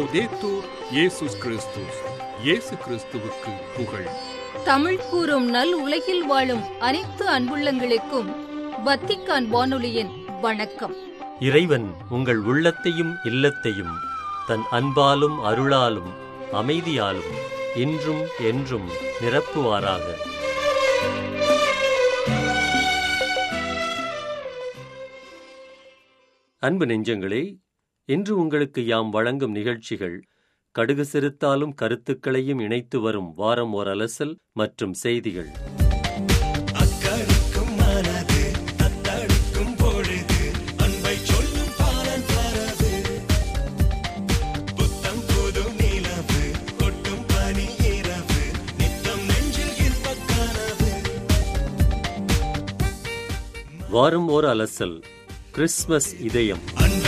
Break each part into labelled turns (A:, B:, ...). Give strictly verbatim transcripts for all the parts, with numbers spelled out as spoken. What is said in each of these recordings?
A: லௌதேத்தூர் இயேசுஸ் கிறிஸ்துஸ். இயேசு கிறிஸ்துவுக்கு புகழ்.
B: தமிழ் கூறும் நல் உலகில் வாழும் அனைத்து அன்புள்ளங்களுக்கும் வத்திக்கான் வானொலியின் வணக்கம்.
C: இறைவன் உங்கள் உள்ளத்தையும் இல்லத்தையும் தன் அன்பாலும் அருளாலும் அமைதியாலும் இன்றும் என்றும் நிரப்புவாராக. அன்பு நெஞ்சங்களே, இன்று உங்களுக்கு யாம் வழங்கும் நிகழ்ச்சிகள் கடுகு சிறுத்தாலும் கருத்துக்களையும் இணைத்து வரும் வாரம் ஓர் அலசல் மற்றும் செய்திகள். வாரம் ஓர் அலசல். கிறிஸ்துமஸ் இதயம்.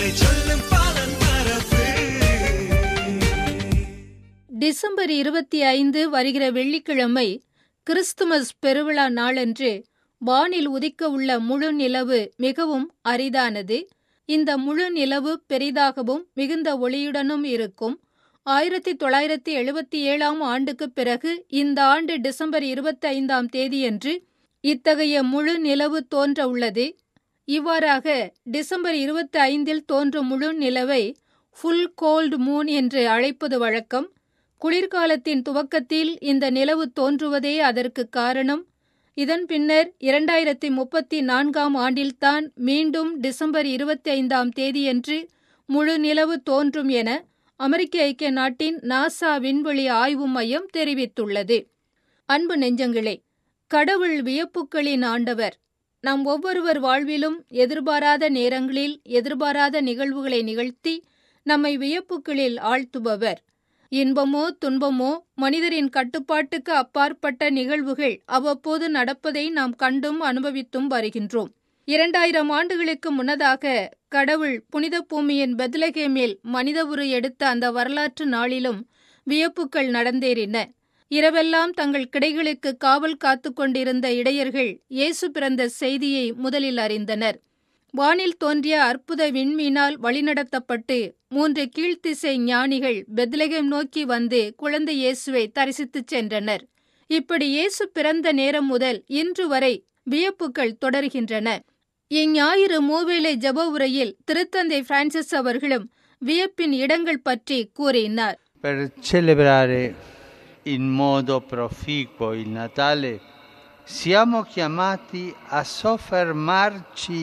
B: டிசம்பர் இருபத்தி ஐந்து வருகிற வெள்ளிக்கிழமை கிறிஸ்துமஸ் பெருவிழா நாளன்று வானில் உதிக்க உள்ள முழு நிலவு மிகவும் அரிதானது. இந்த முழு நிலவு பெரிதாகவும் மிகுந்த ஒளியுடனும் இருக்கும். ஆயிரத்தி தொள்ளாயிரத்தி எழுபத்தி ஏழாம் ஆண்டுக்கு பிறகு இந்த ஆண்டு டிசம்பர் இருபத்தி ஐந்தாம் தேதியன்று இத்தகைய முழு நிலவு தோன்ற உள்ளது. இவ்வாறாக டிசம்பர் இருபத்தி ஐந்தில் தோன்றும் முழு நிலவை ஃபுல் கோல்டு மூன் என்று அழைப்பது வழக்கம். குளிர்காலத்தின் துவக்கத்தில் இந்த நிலவு தோன்றுவதே அதற்கு காரணம். இதன் பின்னர் இரண்டாயிரத்தி முப்பத்தி நான்காம் ஆண்டில்தான் மீண்டும் டிசம்பர் இருபத்தி ஐந்தாம் தேதியன்று முழு நிலவு தோன்றும் என அமெரிக்க ஐக்கிய நாட்டின் நாசா விண்வெளி ஆய்வு மையம் தெரிவித்துள்ளது. அன்பு நெஞ்சங்களே, கடவுள் வியப்புக்களின் ஆண்டவர். நம் ஒவ்வொருவர் வாழ்விலும் எதிர்பாராத நேரங்களில் எதிர்பாராத நிகழ்வுகளை நிகழ்த்தி நம்மை வியப்புக்களில் ஆழ்த்துபவர். இன்பமோ துன்பமோ மனிதரின் கட்டுப்பாட்டுக்கு அப்பாற்பட்ட நிகழ்வுகள் அவ்வப்போது நடப்பதை நாம் கண்டும் அனுபவித்தும் வருகின்றோம். இரண்டாயிரம் ஆண்டுகளுக்கு முன்னதாக கடவுள் புனித பூமியின் பெத்லகேமில் மனித உரு எடுத்த அந்த வரலாற்று நாளிலும் வியப்புக்கள் நடந்தேறின. இரவெல்லாம் தங்கள் கிடைகளுக்கு காவல் காத்து கொண்டிருந்த இடையர்கள் இயேசு பிறந்த செய்தியை முதலில் அறிந்தனர். வானில் தோன்றிய அற்புத விண்மீனால் வழிநடத்தப்பட்டு மூன்று கீழ்த்திசை ஞானிகள் பெத்லகேம் நோக்கி வந்து குழந்தை இயேசுவை தரிசித்துச் சென்றனர். இப்படி இயேசு பிறந்த நேரம் முதல் இன்று வரை வியப்புக்கள் தொடர்கின்றன. இஞ்ஞாயிறு மூவேளை ஜெப உரையில் திருத்தந்தை பிரான்சிஸ் அவர்களும் வியப்பின் இடங்கள் பற்றி கூறினார்.
D: Per celebrare in modo proficuo il Natale siamo chiamati a soffermarci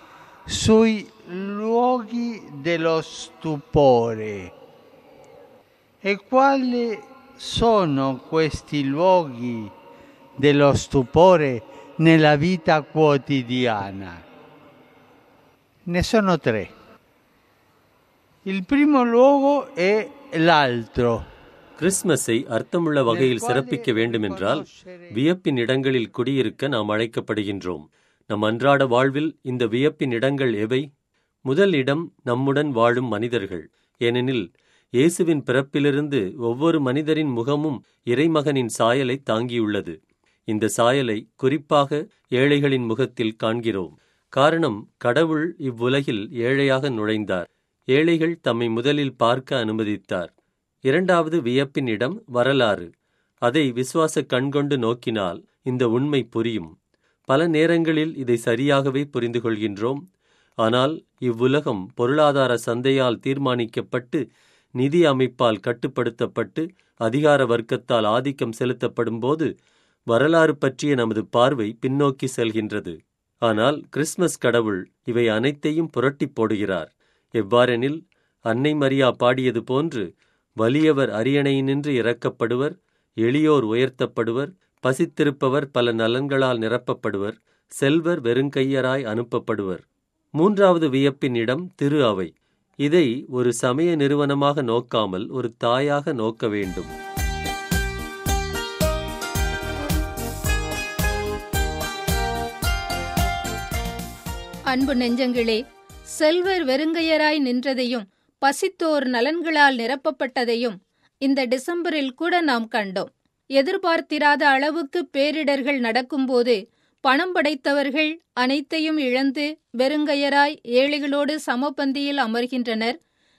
D: sui luoghi dello stupore. E quali sono questi luoghi dello stupore nella vita quotidiana? Ne sono tre. Il primo luogo è l'altro.
C: கிறிஸ்துமஸை அர்த்தமுள்ள வகையில் சிறப்பிக்க வேண்டுமென்றால் வியப்பின் இடங்களில் குடியிருக்க நாம் அழைக்கப்படுகின்றோம். நம் அன்றாட வாழ்வில் இந்த வியப்பின் இடங்கள் எவை? முதல் இடம் நம்முடன் வாழும் மனிதர்கள். ஏனெனில் இயேசுவின் பிறப்பிலிருந்து ஒவ்வொரு மனிதரின் முகமும் இறைமகனின் சாயலை தாங்கியுள்ளது. இந்த சாயலை குறிப்பாக ஏழைகளின் முகத்தில் காண்கிறோம். காரணம், கடவுள் இவ்வுலகில் ஏழையாக நுழைந்தார். ஏழைகள் தம்மை முதலில் பார்க்க அனுமதித்தார். இரண்டாவது வியப்பின் இடம் வரலாறு. அதை விசுவாச கண்கொண்டு நோக்கினால் இந்த உண்மை புரியும். பல நேரங்களில் இதை சரியாகவே புரிந்து கொள்கின்றோம். ஆனால் இவ்வுலகம் பொருளாதார சந்தையால் தீர்மானிக்கப்பட்டு நிதி அமைப்பால் கட்டுப்படுத்தப்பட்டு அதிகார வர்க்கத்தால் ஆதிக்கம் செலுத்தப்படும் போது வரலாறு பற்றிய நமது பார்வை பின்னோக்கி செல்கின்றது. ஆனால் கிறிஸ்துமஸ் கடவுள் இவை அனைத்தையும் புரட்டி போடுகிறார். எவ்வாறெனில், அன்னை மரியா பாடியது போன்று வலியவர் அரியணையினின்று இறக்கப்படுவர், எளியோர் உயர்த்தப்படுவர், பசித்திருப்பவர் பல நலன்களால் நிரப்பப்படுவர், செல்வர் வெறுங்கையராய் அனுப்பப்படுவர். மூன்றாவது வியப்பின் இடம் திரு அவை. இதை ஒரு சமய நிறுவனமாக நோக்காமல் ஒரு தாயாக நோக்க வேண்டும்.
B: அன்பு நெஞ்சங்களே, செல்வர் வெறுங்கையராய் நின்றதையும் பசித்தோர் நலன்களால் நிரப்பப்பட்டதையும் இந்த டிசம்பரில் கூட நாம் கண்டோம். எதிர்பார்த்திராத அளவுக்கு பேரிடர்கள் நடக்கும்போது பணம் படைத்தவர்கள் அனைத்தையும் இழந்து வெறுங்கையராய் ஏழைகளோடு சமபந்தியில் அமர்கின்றனர்.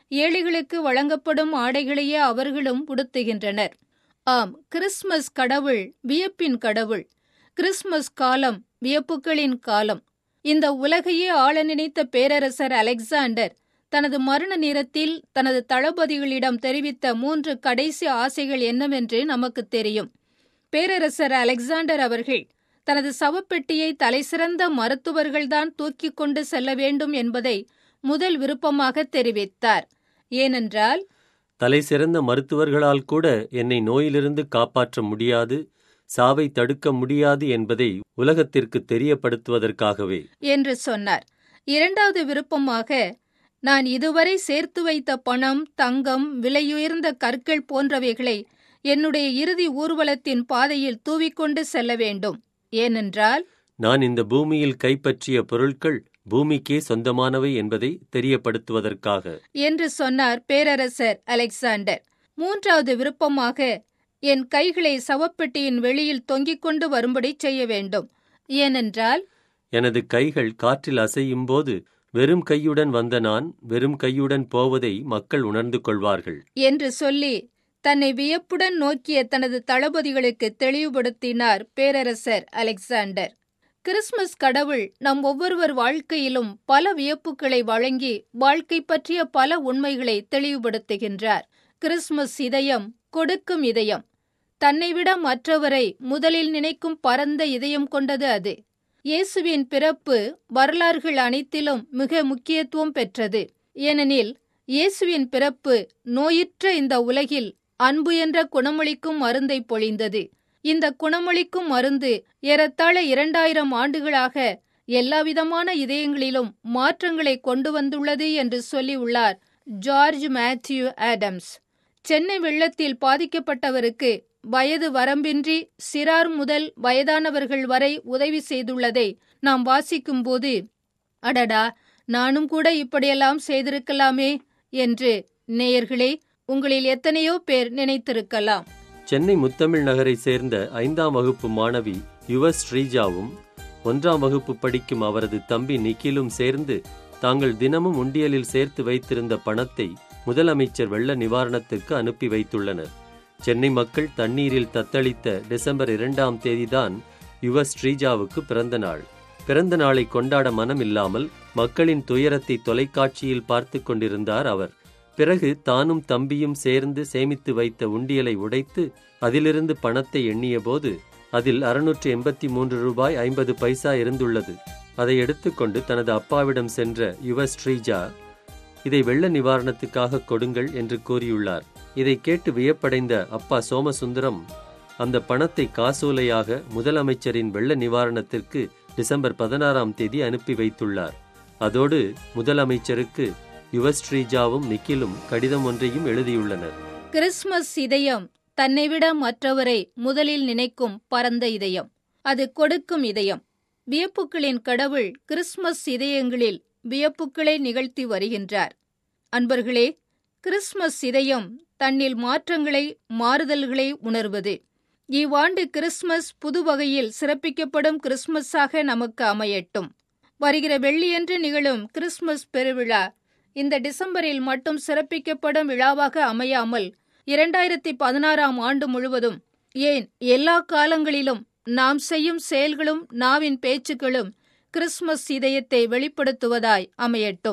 B: ஏழைகளுக்கு வழங்கப்படும் ஆடைகளையே அவர்களும் உடுத்துகின்றனர். ஆம், கிறிஸ்துமஸ் கடவுள் வியப்பின் கடவுள். கிறிஸ்துமஸ் காலம் வியப்புகளின் காலம். இந்த உலகையே ஆள நினைத்த பேரரசர் அலெக்சாண்டர் தனது மரண நேரத்தில் தனது தளபதிகளிடம் தெரிவித்த மூன்று கடைசி ஆசைகள் என்னவென்று நமக்கு தெரியும். பேரரசர் அலெக்சாண்டர் அவர்கள் தனது சவப்பெட்டியை தலைசிறந்த மருத்துவர்கள்தான் தூக்கிக் கொண்டு செல்ல வேண்டும் என்பதை முதல் விருப்பமாக தெரிவித்தார். ஏனென்றால்,
C: தலைசிறந்த மருத்துவர்களால் கூட என்னை நோயிலிருந்து காப்பாற்ற முடியாது, சாவை தடுக்க முடியாது என்பதை உலகத்திற்கு தெரியப்படுத்துவதற்காகவே
B: என்று சொன்னார். இரண்டாவது விருப்பமாக, நான் இதுவரை சேர்த்து வைத்த பணம், தங்கம், விலையுயர்ந்த கற்கள் போன்றவைகளை என்னுடைய இறுதி ஊர்வலத்தின் பாதையில் தூவிக்கொண்டு செல்ல வேண்டும். ஏனென்றால்,
C: நான் இந்த பூமியில் கைப்பற்றிய பொருட்கள் பூமிக்கே சொந்தமானவை என்பதை தெரியப்படுத்துவதற்காக
B: என்று சொன்னார் பேரரசர் அலெக்சாண்டர். மூன்றாவது விருப்பமாக, என் கைகளை சவப்பெட்டியின் வெளியில் தொங்கிக் கொண்டு வரும்படி செய்ய வேண்டும். ஏனென்றால்,
C: எனது கைகள் காற்றில் அசையும் போது வெறும் கையுடன் வந்த நான் வெறும் கையுடன் போவதை மக்கள் உணர்ந்து கொள்வார்கள்
B: என்று சொல்லி தன்னை வியப்புடன் நோக்கிய தனது தளபதிகளுக்கு தெளிவுபடுத்தினார் பேரரசர் அலெக்சாண்டர். கிறிஸ்துமஸ் கடவுள் நம் ஒவ்வொருவர் வாழ்க்கையிலும் பல வியப்புகளை வழங்கி வாழ்க்கை பற்றிய பல உண்மைகளை தெளிவுபடுத்துகின்றார். கிறிஸ்துமஸ் இதயம் கொடுக்கும் இதயம். தன்னைவிட மற்றவரை முதலில் நினைக்கும் பரந்த இதயம் கொண்டது அது. இயேசுவின் பிறப்பு வரலாறுகள் அனைத்திலும் மிக முக்கியத்துவம் பெற்றது. ஏனெனில், இயேசுவின் பிறப்பு நோயுற்ற இந்த உலகில் அன்பு என்ற குணமளிக்கும் மருந்தை பொழிந்தது. இந்த குணமளிக்கும் மருந்து ஏறத்தாழ இரண்டாயிரம் ஆண்டுகளாக எல்லாவிதமான இதயங்களிலும் மாற்றங்களை கொண்டு வந்துள்ளது என்று சொல்லியுள்ளார் ஜார்ஜ் மேத்யூ ஆடம்ஸ். சென்னை வெள்ளத்தில் பாதிக்கப்பட்டவருக்கு வயது வரம்பின்றி சிறார் முதல் வயதானவர்கள் வரை உதவி செய்துள்ளதை நாம் வாசிக்கும்போது, அடடா, நானும் கூட இப்படியெல்லாம் செய்திருக்கலாமே என்று நேயர்களே உங்களில் எத்தனையோ பேர் நினைத்திருக்கலாம்.
C: சென்னை முத்தமிழ் நகரை சேர்ந்த ஐந்தாம் வகுப்பு மாணவி யுவ ஸ்ரீஜாவும் ஒன்றாம் வகுப்பு படிக்கும் அவரது தம்பி நிக்கிலும் சேர்ந்து தாங்கள் தினமும் உண்டியலில் சேர்த்து வைத்திருந்த பணத்தை முதலமைச்சர் வெள்ள நிவாரணத்திற்கு அனுப்பி வைத்துள்ளனர். சென்னை மக்கள் தண்ணீரில் தத்தளித்த டிசம்பர் இரண்டாம் தேதிதான் யுவ ஸ்ரீஜாவுக்கு பிறந்த நாள். பிறந்த நாளை கொண்டாட மனம் இல்லாமல் மக்களின் துயரத்தை தொலைக்காட்சியில் பார்த்து கொண்டிருந்தார் அவர். பிறகு தானும் தம்பியும் சேர்ந்து சேமித்து வைத்த உண்டியலை உடைத்து அதிலிருந்து பணத்தை எண்ணிய போது அதில் அறுநூற்று எண்பத்தி மூன்று ரூபாய் ஐம்பது பைசா இருந்துள்ளது. அதை எடுத்துக்கொண்டு தனது அப்பாவிடம் சென்ற யுவ ஸ்ரீஜா, இதை வெள்ள நிவாரணத்துக்காக கொடுங்கள் என்று கூறியுள்ளார். இதை கேட்டு வியப்படைந்த அப்பா சோமசுந்தரம் அந்த பணத்தை காசோலையாக முதலமைச்சரின் வெள்ள நிவாரணத்திற்கு டிசம்பர் பதினாறாம் தேதி அனுப்பி வைத்துள்ளார். அதோடு முதலமைச்சருக்கு யுவஸ்ரீஜாவும் நிக்கிலும் கடிதம் ஒன்றையும் எழுதியுள்ளனர்.
B: கிறிஸ்துமஸ் இதயம் தன்னைவிட மற்றவரை முதலில் நினைக்கும் பரந்த இதயம். அது கொடுக்கும் இதயம். வியப்புக்களின் கடவுள் கிறிஸ்துமஸ் இதயங்களில் வியப்புக்களை நிகழ்த்தி வருகின்றார். அன்பர்களே, கிறிஸ்துமஸ் இதயம் தன்னில் மாற்றங்களை, மாறுதல்களை உணர்வது. இவ்வாண்டு கிறிஸ்துமஸ் புது வகையில் சிறப்பிக்கப்படும் கிறிஸ்துமஸாக நமக்கு அமையட்டும். வருகிற வெள்ளியன்று நிகழும் கிறிஸ்துமஸ் பெருவிழா இந்த டிசம்பரில் மட்டும் சிறப்பிக்கப்படும் விழாவாக அமையாமல் இரண்டாயிரத்தி பதினாறாம் ஆண்டு முழுவதும், ஏன் எல்லா காலங்களிலும் நாம் செய்யும் செயல்களும் நாவின் பேச்சுக்களும் கிறிஸ்துமஸ் இதயத்தை வெளிப்படுத்துவதாய் அமையட்டும்.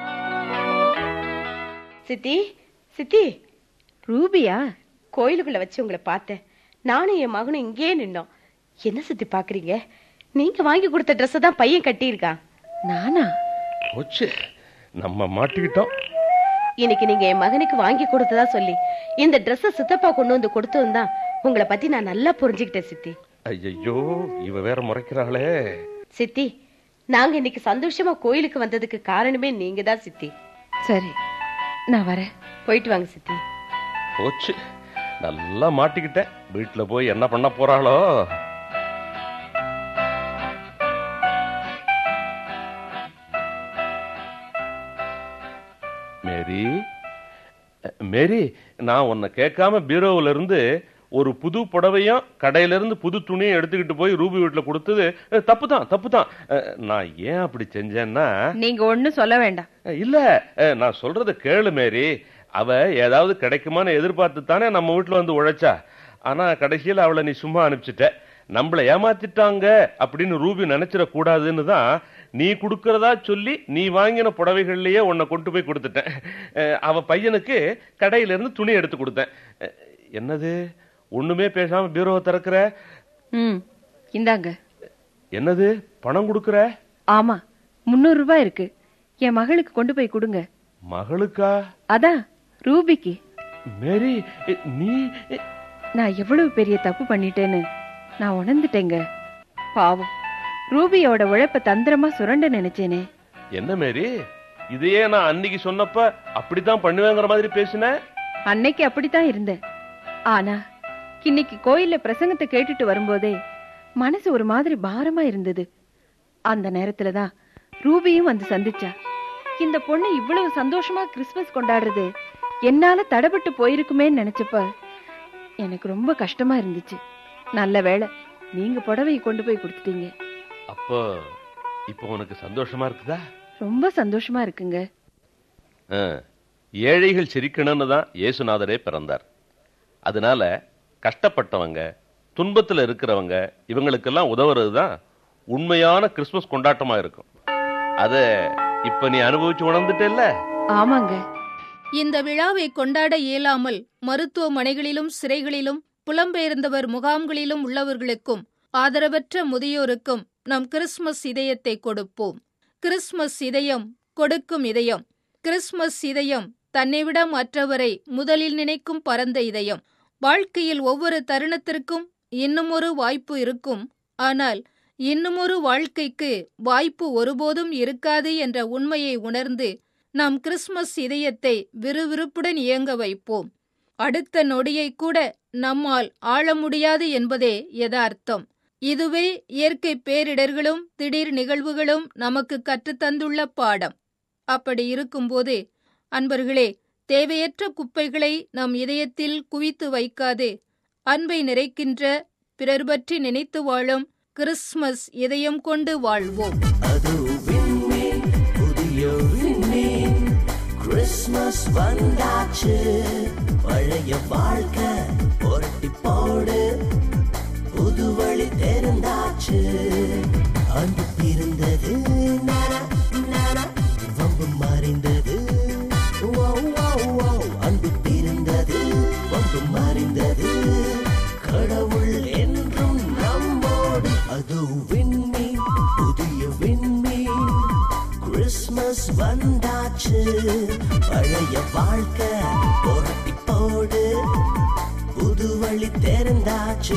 E: சித்தி சித்தி, ரூபியா? கோயிலுக்குள்ள வச்சு உங்களை பார்த்தேன். நானும் என் மகனும் இங்கே நின்னோம். என்ன சித்தி பாக்குறீங்க? நீங்க வாங்கி கொடுத்த ட்ரெஸ் தான் பையன் கட்டியிருக்கான். நானா?
F: போச்சு, நம்ம மாட்டிக்கிட்டோம்.
E: இன்னைக்கு நீங்க என் மகனுக்கு வாங்கி கொடுத்ததா சொல்லி இந்த ட்ரெஸ்ஸ சித்தப்பா கொண்டு வந்து கொடுத்ததும் தான் உங்களை பத்தி நான் நல்லா புரிஞ்சுக்கிட்டேன் சித்தி.
F: ஐயோ, இவ வேற முறைக்கிறாளே.
E: சித்தி, நாங்க இன்னைக்கு சந்தோஷமா கோயிலுக்கு வந்ததுக்கு காரணமே நீங்க தான் சித்தி.
G: சரி, நான் வரேன்.
E: போயிட்டு வாங்க சித்தி.
F: போச்சு, நல்லா மாட்டிக்கிட்டேன். வீட்டுல போய் என்ன பண்ண போறாளோ? மேரி, மேரி, நான் உன்னை கேட்காம பீரோவில இருந்து ஒரு புது புடவையும் கடையில இருந்து புது துணியும் எடுத்துக்கிட்டு போய் ரூபி வீட்டுல கொடுத்தது தப்பு தான் தப்பு தான். நான் ஏன் அப்படி செஞ்சேன்னா,
G: நீங்க ஒண்ணும் சொல்ல வேண்டாம்.
F: இல்ல, நான் சொல்றத கேளு மேரி. அவ ஏதாவது கிடைக்குமான்னு எதிர்பார்த்து தானே நம்ம வீட்டுல வந்து உழைச்சா. ஆனா கடைசியில அவளை நீ சும்மா அனுப்பிச்சிட்ட. நம்மள ஏமாத்திட்டாங்க அப்படின்னு ரூபி நினைச்சிட கூடாதுன்னு தான் நீ குடுக்கறதா சொல்லி நீ வாங்கின புடவைகள்லயே உன்னை கொண்டு போய் கொடுத்துட்டேன். அவ பையனுக்கு கடையில இருந்து துணி எடுத்து கொடுத்தேன். என்னது, ஒண்ணுமே பேசாம பீரோவை திறக்கிற?
G: ம், இந்தாங்க.
F: என்னது, பணம் கொடுக்கற?
G: ஆமா, முன்னூறு ரூபாய் இருக்கு. என் மகளுக்கு கொண்டு போய் கொடுங்க.
F: மகளுக்கா?
G: அதான் ரூபிக்கு.
F: மேரி, நீ...
G: நான் எவ்வளவு பெரிய தப்பு பண்ணிட்டேன்னு நான் உணர்ந்துட்டேங்க. பாவம், ரூபியோட உழைப்ப தந்திரமா சுரண்ட நினைச்சேனே.
F: என்ன மேரி, இதையே நான் அன்னைக்கு சொன்னப்ப அப்படித்தான் பண்ணுவேங்கிற மாதிரி பேசின.
G: அன்னைக்கு அப்படித்தான் இருந்தேன். ஆனா இன்னைக்கு கோயில்ல பிரசங்கத்தை கேட்டுட்டு வரும்போதே மனசு ஒரு மாதிரி பாரமா இருந்தது. அந்த நேரத்துலதான் ரூபியும் வந்து சந்திச்சா. இந்த பொண்ணு இவ்வளவு சந்தோஷமா கிறிஸ்துமஸ் கொண்டாடுறது என்னால தடைபட்டு போயிருக்குமேன்னு நினைச்சப்ப எனக்கு ரொம்ப கஷ்டமா இருந்துச்சு. நல்ல வேளை நீங்க புடவையை கொண்டு போய் கொடுத்துட்டீங்க.
F: அப்போ இப்போ உனக்கு சந்தோஷமா இருக்குதா?
G: ரொம்ப சந்தோஷமா இருக்குங்க.
F: ஏழைகள் சிரிக்கணும்னு தான் இயேசுநாதரே பிறந்தார். அதனால கஷ்டப்பட்டவங்க, துன்பத்துல இருக்கிறவங்க, இவங்களுக்கெல்லாம் உதவுறதுதான் உண்மையான கிறிஸ்துமஸ் கொண்டாட்டமா இருக்கும். அத இப்ப நீ அனுபவிச்சு உணர்ந்துட்டேல்ல?
G: ஆமாங்க.
B: இந்த விழாவை கொண்டாட இயலாமல் மருத்துவமனைகளிலும் சிறைகளிலும் புலம்பெயர்ந்தவர் முகாம்களிலும் உள்ளவர்களுக்கும் ஆதரவற்ற முதியோருக்கும் நம் கிறிஸ்துமஸ் இதயத்தை கொடுப்போம். கிறிஸ்துமஸ் இதயம் கொடுக்கும் இதயம். கிறிஸ்துமஸ் இதயம் தன்னைவிட மற்றவரை முதலில் நினைக்கும் பரந்த இதயம். வாழ்க்கையில் ஒவ்வொரு தருணத்திற்கும் இன்னுமொரு வாய்ப்பு இருக்கும். ஆனால் இன்னுமொரு வாழ்க்கைக்கு வாய்ப்பு ஒருபோதும் இருக்காது என்ற உண்மையை உணர்ந்து நாம் கிறிஸ்துமஸ் இதயத்தை விறுவிறுப்புடன் இயங்க வைப்போம். அடுத்த நொடியை கூட நம்மால் ஆள முடியாது என்பதே யதார்த்தம். இதுவே இயற்கை பேரிடர்களும் திடீர் நிகழ்வுகளும் நமக்கு கற்றுத்தந்துள்ள பாடம். அப்படி இருக்கும்போது அன்பர்களே, தேவையற்ற குப்பைகளை நம் இதயத்தில் குவித்து வைக்காது அன்பை நிறைக்கின்ற, பிறர் பற்றி நினைத்து வாழும் கிறிஸ்துமஸ் இதயம் கொண்டு வாழ்வோம்.
H: கிறிஸ்துமஸ் வந்தாச்சு, பழைய வாழ்க்கை புரட்டி போடு, புது வழி தெரிந்தாச்சு. அன்பு பிறந்தது, வம்பு மறைந்தது. அன்பு பிறந்தது, வம்பு மறைந்தது. கடவுள் என்றும் நம்மோடு. அது விண்மீன், புதிய விண்மீன். கிறிஸ்துமஸ் வந்தாச்சு, பழைய வாழ்க்கை புரட்டி போடு, புது வழி தெரிந்தாச்சு.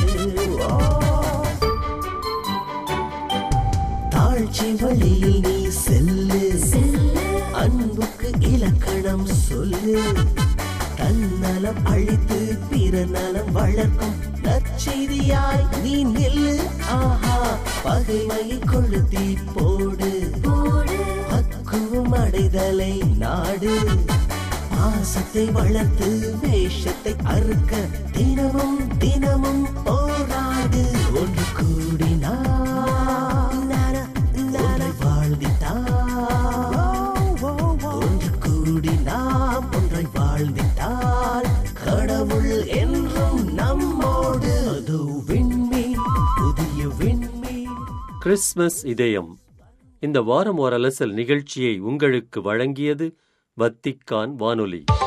H: தாழ்ச்சி வழியில் நீ செல்லு, அன்புக்கு இலக்கணம் சொல்லு. தன்னலம் அழித்து பிற நலம் வளர்க்கும் நற்செய்தியாய் நீ நில்லு. ஆஹா, பகைமையை கொளுத்தி போடு, பக்குவம் அடைதலை நாடு. பாசத்தை வளர்த்து வேஷத்தை அறுக்க தினமும் தினமும் போராடு. ஒன்று கூடினார் வாழ்ந்திட்டார், ஒன்று கூடினார் ஒன்றை வாழ்ந்திட்டால் கடவுள் என்றும் நம்மோடு. அது விண்மீன், புதிய விண்மீன்.
C: கிறிஸ்துமஸ் இதயம். இந்த வாரம் ஓர் அலசல் நிகழ்ச்சியை உங்களுக்கு வழங்கியது வத்திக்கான் வானொலி.